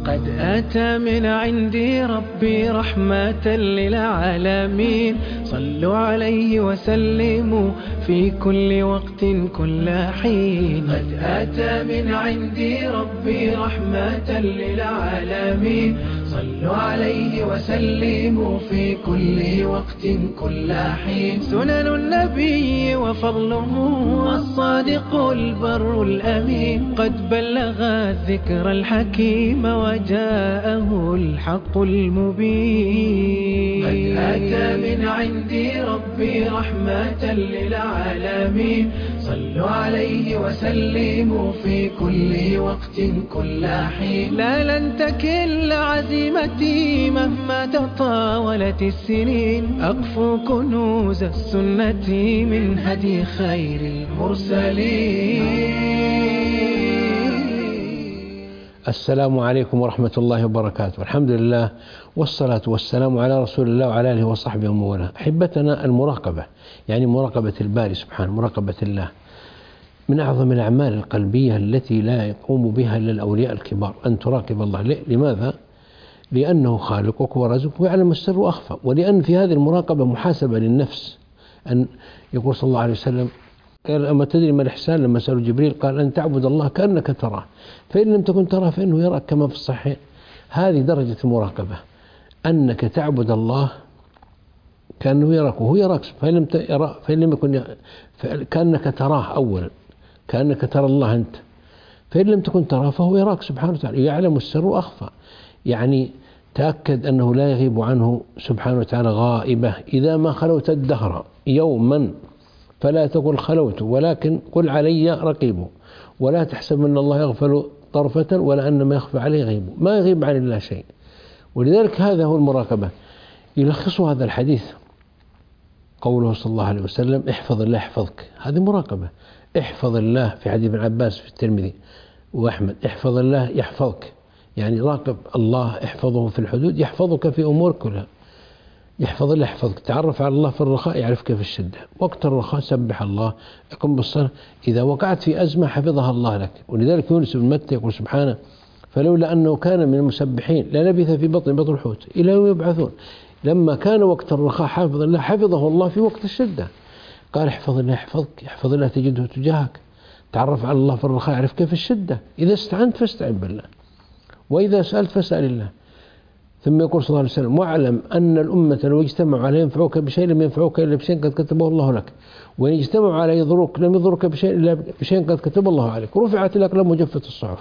قد أتى من عندي ربي رحمة للعالمين، صلوا عليه وسلموا في كل وقت كل حين. قد أتى من عندي ربي رحمة للعالمين، صلوا عليه وسلموا في كل وقت كل حين. سنن النبي وفضله الصادق البر الأمين، قد بلغ الذكر الحكيم وجاءه الحق المبين. قد أتى من عندي ربي رحمة للعالمين، صلوا عليه وسلموا في كل وقت كل حين. لا لن تكل عزيمتي مهما تطاولت السنين، أقفو كنوز السنة من هدي خير المرسلين. السلام عليكم ورحمة الله وبركاته. الحمد لله والصلاة والسلام على رسول الله وعلى آله وصحبه ومن والاه. أحبتنا، المراقبة يعني مراقبة الباري سبحانه، مراقبة الله من أعظم الأعمال القلبية التي لا يقوم بها إلا الأولياء الكبار، أن تراقب الله. لماذا؟ لأنه خالقك ورزقك ويعلم السر وأخفى، ولأن في هذه المراقبة محاسبة للنفس. أن يقول صلى الله عليه وسلم قال: أما تدري ما الإحسان؟ لما سأله جبريل قال: أن تعبد الله كأنك تراه، فإن لم تكن تراه فإنه يراك، كما في الصحيح. هذه درجة المراقبة، أنك تعبد الله كأنه يراك وهو يراك، فإن لم يكن كأنك تراه أولا، كأنك ترى الله أنت، فإن لم تكن تراه فهو يراك سبحانه وتعالى، يعلم السر وأخفى. يعني تأكد أنه لا يغيب عنه سبحانه وتعالى غائبة. إذا ما خلوت الدهر يوما فلا تقل خلوت، ولكن قل علي رقيب، ولا تحسب أن الله يغفل طرفة ولا أن ما يخفى عليه غيب، ما يغيب عن الله شيء. ولذلك هذا هو المراقبة. يلخص هذا الحديث قوله صلى الله عليه وسلم: احفظ الله يحفظك. هذه مراقبة. احفظ الله في حديث ابن عباس في الترمذي وأحمد: احفظ الله يحفظك، يعني راقب الله، احفظه في الحدود يحفظك في أمور كلها. يحفظ الله يحفظك. تعرف على الله في الرخاء يعرفك في الشدة. وقت الرخاء سبح الله، اقم بالصلاة. إذا وقعت في أزمة حفظها الله لك. ولذلك يونس بن متى يقول سبحانه: فلولا أنه كان من المسبحين للبث في بطن الحوت إلى يوم يبعثون. لما كان وقت الرخاء حافظ الله، حفظه الله في وقت الشدة. قال: احفظ الله يحفظك، احفظ الله تجده تجاهك. تعرف على الله في الرخاء يعرفك في الشدة. إذا استعنت فاستعن بالله، وإذا سألت فاسأل الله. ثم يقول صلى الله عليه وسلم: واعلم أن الأمة لو اجتمعوا على ينفعوك بشيء لم ينفعوك إلا بشيء قد كتبه الله لك، وإن اجتمعوا على يضروك لم يضرك بشيء إلا بشيء قد كتبه الله عليك، رفعت الأقلام وجفت الصحف.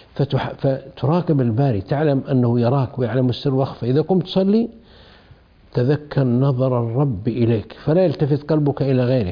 فتراقب الباري، تعلم أنه يراك ويعلم السر وأخفى. إذا قمت تصلي تذكر نظر الرب إليك فلا يلتفت قلبك إلى غيره.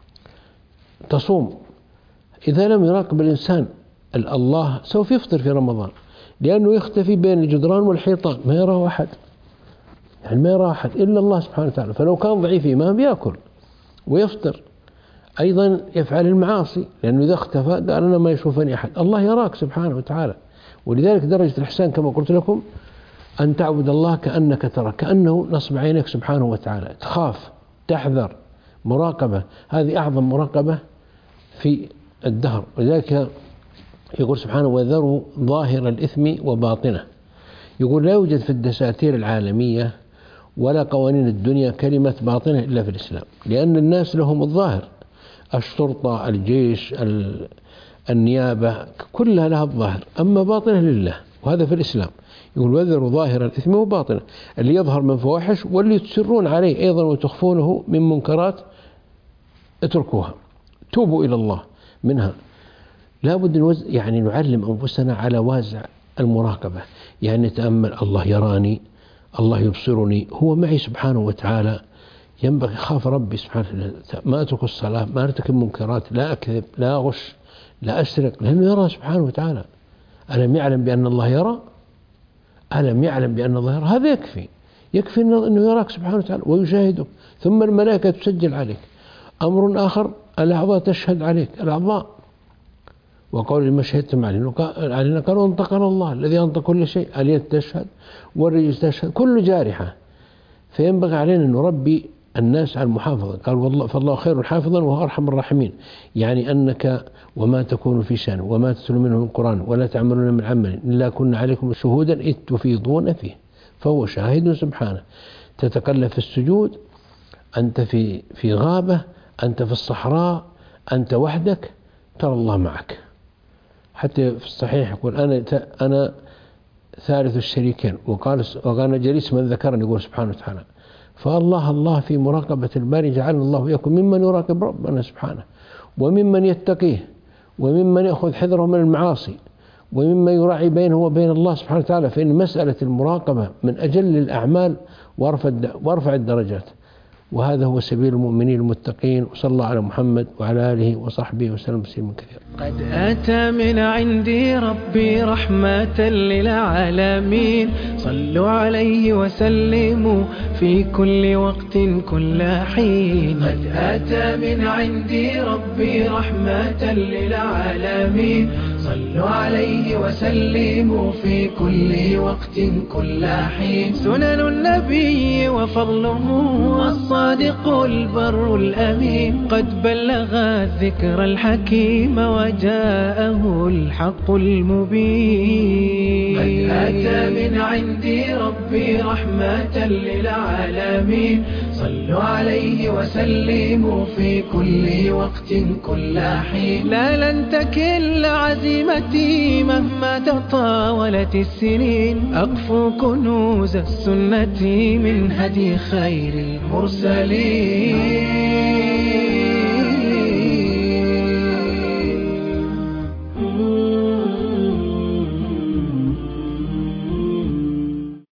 تصوم، إذا لم يراقب الإنسان الله سوف يفطر في رمضان، لأنه يختفي بين الجدران والحيطان، ما يراه أحد، يعني ما يراه أحد إلا الله سبحانه وتعالى. فلو كان ضعيف إيمان بيأكل ويفطر. أيضا يفعل المعاصي، لأنه إذا اختفى قال: أنا ما يشوفني أحد. الله يراك سبحانه وتعالى. ولذلك درجة الإحسان كما قلت لكم أن تعبد الله كأنك ترى، كأنه نصب عينك سبحانه وتعالى. تخاف، تحذر، مراقبة. هذه أعظم مراقبة في الدهر. ولذلك يقول سبحانه: وذروا ظاهر الإثم وباطنه. يقول: لا يوجد في الدساتير العالمية ولا قوانين الدنيا كلمة باطنة إلا في الإسلام، لأن الناس لهم الظاهر، الشرطة، الجيش، النيابة، كلها لها الظاهر، أما باطنه لله، وهذا في الإسلام. يقول: وذروا ظاهر الإثم وباطنه، اللي يظهر من فواحش واللي تسرون عليه أيضا وتخفونه من منكرات اتركوها، توبوا إلى الله منها. لا بد يعني نعلم أنفسنا على وازع المراقبة، يعني نتأمل: الله يراني، الله يبصرني، هو معي سبحانه وتعالى. ينبغي خاف ربي سبحانه وتعالى، ما أترك الصلاة، ما أرتكب منكرات، لا أكذب، لا أغش، لا أسرق، لأنه يرى سبحانه وتعالى. ألم يعلم بأن الله يرى؟ ألم يعلم بأن الله يرى؟ هذا يكفي أنه يراك سبحانه وتعالى ويشاهدك. ثم الملائكة تسجل عليك. أمر آخر: الأعضاء تشهد عليك، الأعضاء. وقول لما شهدتم علينا قالوا: انطقنا الله الذي أنطق كل شيء. اليد تشهد والرجل تشهد، كل جارحة. فينبغي علينا أن نربي الناس على المحافظة. قال والله فالله خير حافظا وهو أرحم الراحمين، يعني أنك وما تكون في شأن وما تتلو منه من القرآن ولا تعملون من عمل إلا كنا عليكم شهودا إذ تفيضون فيه، فهو شاهد سبحانه. تتقلب في السجود، أنت في غابة، أنت في الصحراء، أنت وحدك، ترى الله معك. حتى في الصحيح يقول أنا ثالث الشريكين، وقال جليس من ذكرني، يقول سبحانه وتعالى. فالله في مراقبة الباري جعل الله يكون ممن يراقب ربنا سبحانه، وممن يتقيه، وممن يأخذ حذره من المعاصي، وممن يراعي بينه وبين الله سبحانه وتعالى. فإن مسألة المراقبة من أجل الأعمال وارفع الدرجات، وهذا هو سبيل المؤمنين المتقين. وصلى الله على محمد وعلى آله وصحبه وسلم تسليما كثيرا. قد أتى من عندي ربي رحمة للعالمين، صلوا عليه وسلموا في كل وقت كل حين. قد أتى من عندي ربي رحمة للعالمين، صلوا عليه وسلموا في كل وقت كل حين. سنن النبي وفضله الصادق البر الأمين، قد بلغ الذكر الحكيم وجاءه الحق المبين. قد أتى من عندي ربي رحمة للعالمين، صلوا عليه وسلموا في كل وقت كل حين. لا لن تكل عزيمتي مهما تطاولت السنين، أقفو كنوز السنة من هدي خير المرسلين.